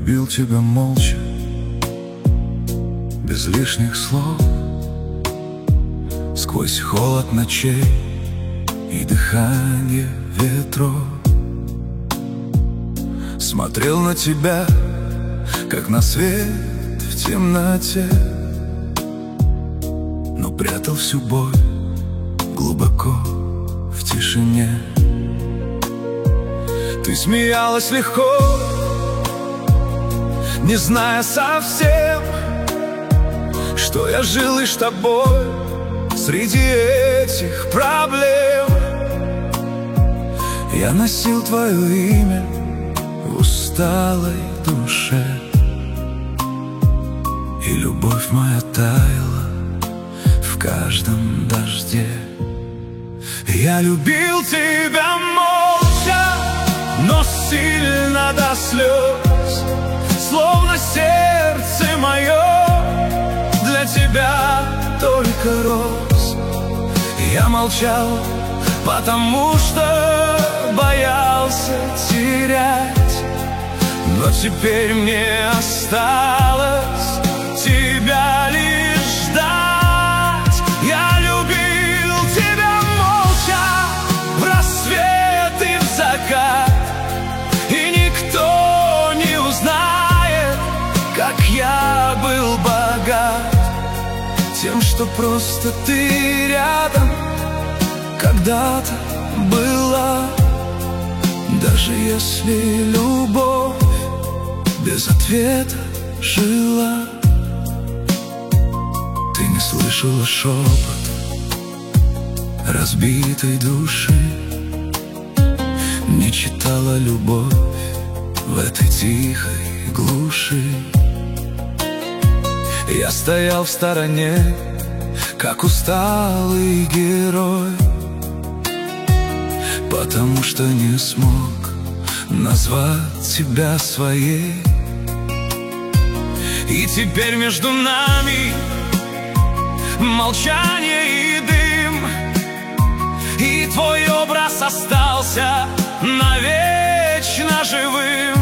любил тебя молча, без лишних слов, сквозь холод ночей и дыхание ветров. Смотрел на тебя, как на свет в темноте, но прятал всю боль глубоко в тишине. Ты смеялась легко, не зная совсем, что я жил лишь тобой среди этих проблем. Я носил твое имя в усталой душе, и любовь моя таяла в каждом дожде. Я любил тебя молча, но сильно до слез, словно сердце мое для тебя только рос. Я молчал, потому что боялся терять, но теперь мне осталось тебя лишь ждать. Я любил тебя молча, в рассвет и в закат, и никто не узнает, как я был богат тем, что просто ты рядом когда-то была. Даже если любовь без ответа жила, ты не слышала шепот разбитой души, не читала любовь в этой тихой глуши. Я стоял в стороне, как усталый герой, потому что не смог назвать тебя своей. И теперь между нами молчание и дым, и твой образ остался навечно живым.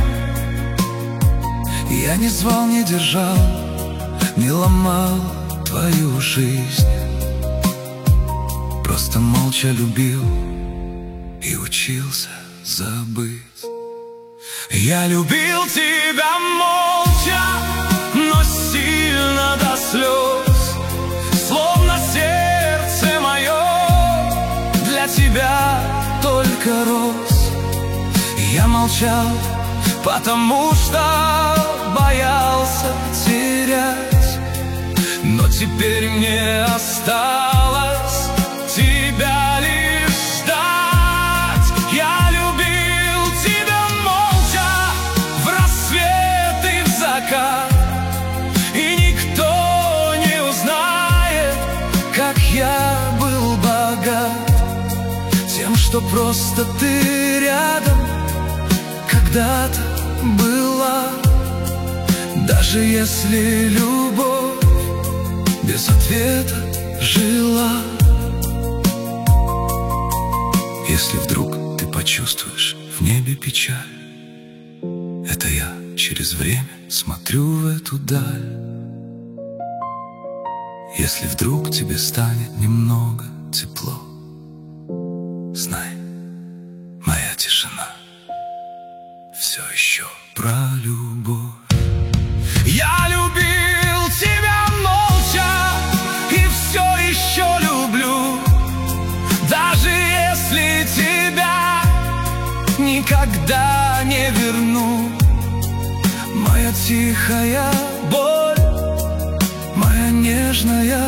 Я не звал, не держал, не ломал твою жизнь, просто молча любил и учился забыть. Я любил тебя молча, но сильно до слез, словно сердце мое для тебя только рос. Я молчал, потому что боялся терять, но теперь мне осталось тебя лишь ждать. Я любил тебя молча, в рассвет и в закат, и никто не узнает, как я был богат тем, что просто ты рядом когда-то была. Даже если любовь без ответа жила. Если вдруг ты почувствуешь в небе печаль, это я через время смотрю в эту даль. Если вдруг тебе станет немного тепло, знай, моя тишина все еще про любовь. Я любил тебя молча и все еще люблю, даже если тебя никогда не верну. Моя тихая боль, моя нежная